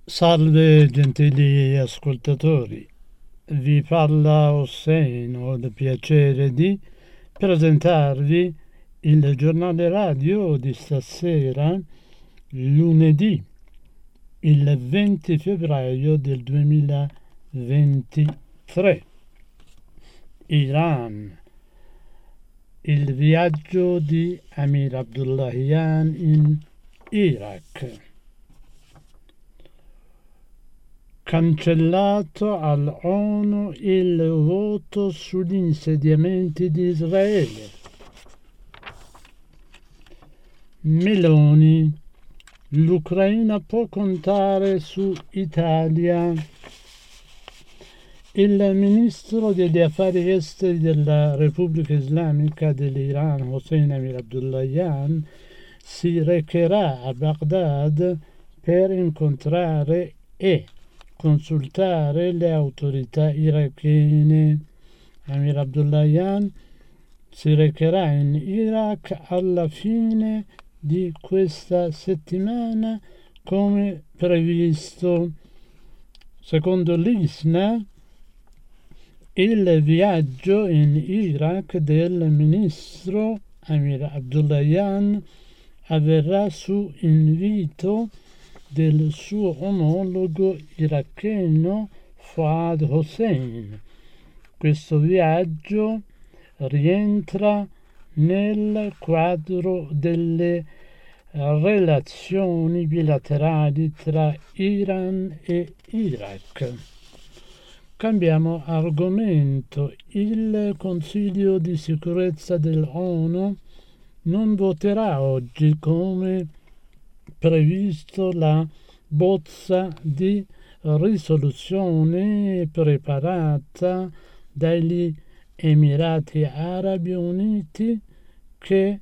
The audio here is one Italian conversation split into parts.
Salve gentili ascoltatori, vi parla Hossein, ho il piacere di presentarvi il giornale radio di stasera, lunedì, il 20 febbraio del 2023. Iran, il viaggio di Amir Abdullahian in Iraq. Cancellato all'ONU il voto sugli insediamenti di Israele. Meloni, l'Ucraina può contare su Italia. Il ministro degli affari esteri della Repubblica Islamica dell'Iran, Hossein Amir Abdullahian, si recherà a Baghdad per incontrare e consultare le autorità irachene. Amir Abdullahian si recherà in Iraq alla fine di questa settimana come previsto. Secondo l'ISNA, il viaggio in Iraq del ministro Amir Abdullahian avverrà su invito del suo omologo iracheno Fuad Hossein. Questo viaggio rientra nel quadro delle relazioni bilaterali tra Iran e Iraq. Cambiamo argomento. Il Consiglio di sicurezza dell'ONU non voterà oggi come previsto la bozza di risoluzione preparata dagli Emirati Arabi Uniti che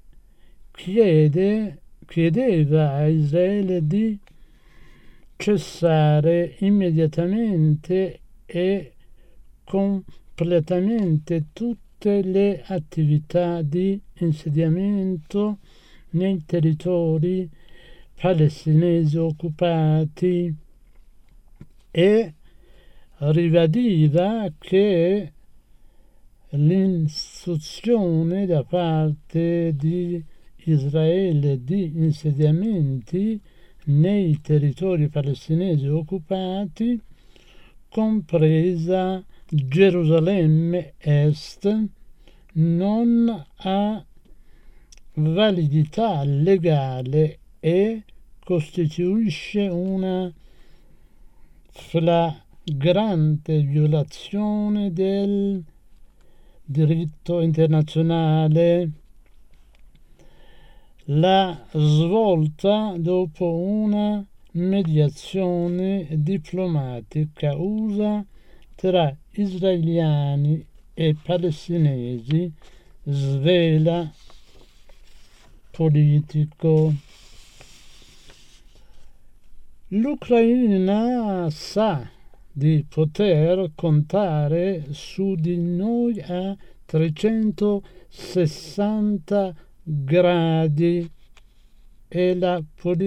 chiedeva a Israele di cessare immediatamente e completamente tutte le attività di insediamento nei territori palestinesi occupati e ribadiva che l'instruzione da parte di Israele di insediamenti nei territori palestinesi occupati, compresa Gerusalemme Est, non ha validità legale e costituisce una flagrante violazione del diritto internazionale. La svolta dopo una mediazione diplomatica USA tra israeliani e palestinesi svela politico. L'Ucraina sa di poter contare su di noi a 360 gradi e la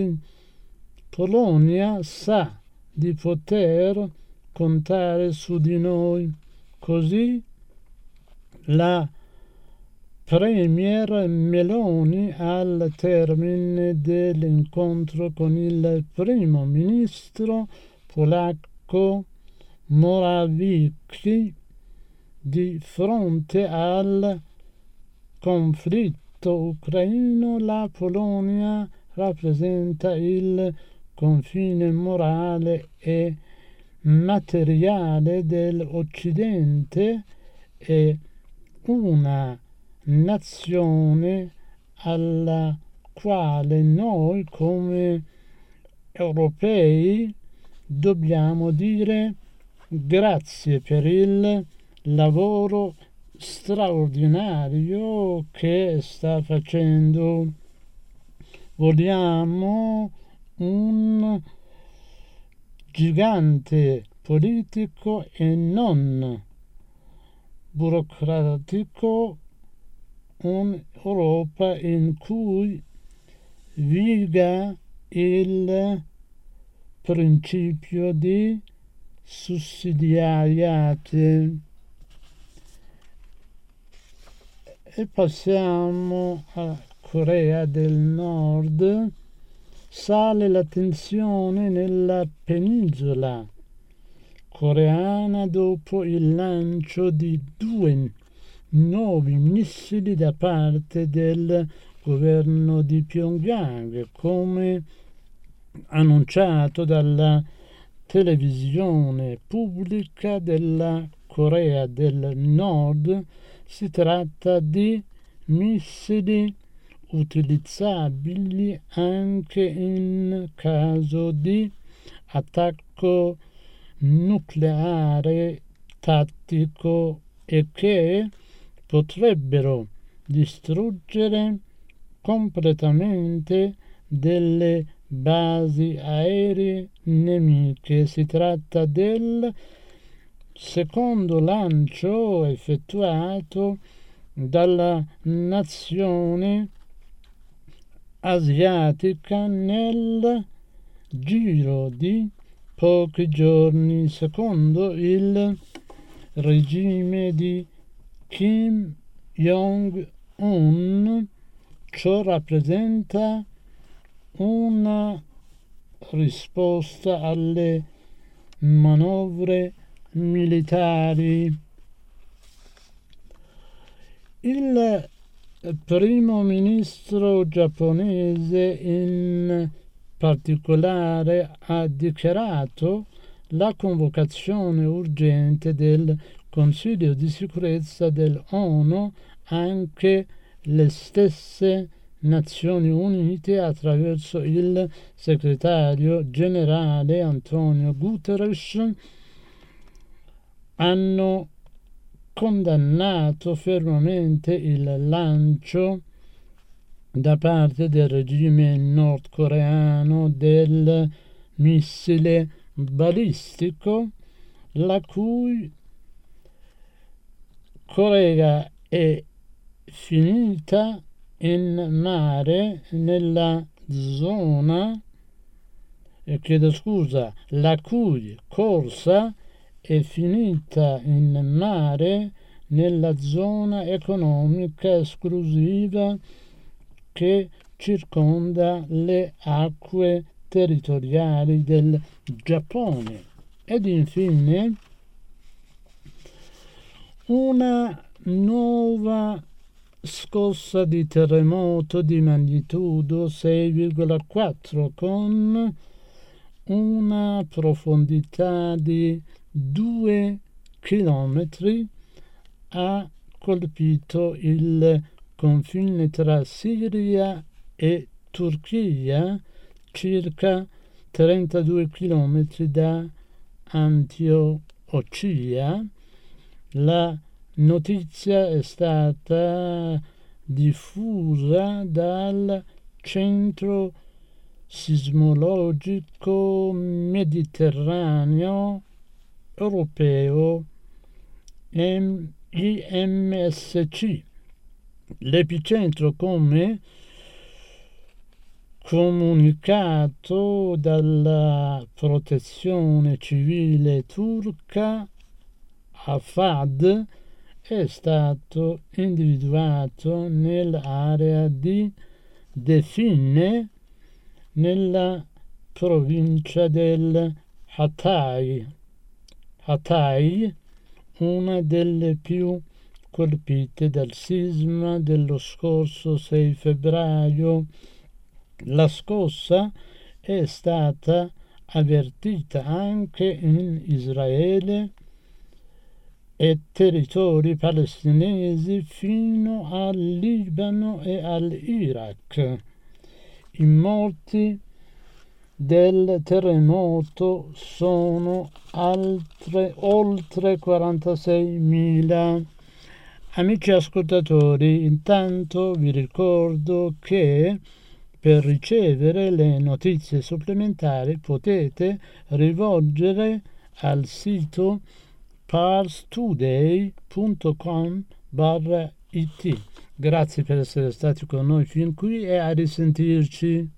Polonia sa di poter contare su di noi. Così la Premier Meloni, al termine dell'incontro con il primo ministro polacco Morawiecki, di fronte al conflitto ucraino, la Polonia rappresenta il confine morale e materiale dell'Occidente e una nazione alla quale noi come europei dobbiamo dire grazie per il lavoro straordinario che sta facendo. Vogliamo un gigante politico e non burocratico, un'Europa in cui viga il principio di sussidiarietà. E passiamo alla Corea del Nord. Sale la tensione nella penisola coreana dopo il lancio di 2 nuovi missili da parte del governo di Pyongyang, come annunciato dalla televisione pubblica della Corea del Nord. Si tratta di missili utilizzabili anche in caso di attacco nucleare tattico e che potrebbero distruggere completamente delle basi aeree nemiche. Si tratta del secondo lancio effettuato dalla nazione asiatica nel giro di pochi giorni, secondo il regime di Kim Jong-un. Ciò rappresenta una risposta alle manovre militari. Il primo ministro giapponese in particolare ha dichiarato la convocazione urgente del Consiglio di sicurezza dell'ONU. Anche le stesse Nazioni Unite, attraverso il segretario generale Antonio Guterres, hanno condannato fermamente il lancio da parte del regime nordcoreano del missile balistico, la cui Corea è finita in mare nella zona, la cui corsa è finita in mare nella zona economica esclusiva che circonda le acque territoriali del Giappone. Ed infine una nuova scossa di terremoto di magnitudo 6,4 con una profondità di 2 chilometri ha colpito il confine tra Siria e Turchia, circa 32 chilometri da Antiochia. La notizia è stata diffusa dal Centro Sismologico Mediterraneo Europeo IMSC. L'epicentro, come comunicato dalla protezione civile turca Afad, è stato individuato nell'area di Define, nella provincia del Hatay, una delle più colpite dal sisma dello scorso 6 febbraio. La scossa è stata avvertita anche in Israele e territori palestinesi fino al Libano e all'Iraq. I morti del terremoto sono oltre 46.000. Amici ascoltatori, intanto vi ricordo che per ricevere le notizie supplementari potete rivolgere al sito parstoday.com/it. Grazie per essere stati con noi fin qui e a risentirci.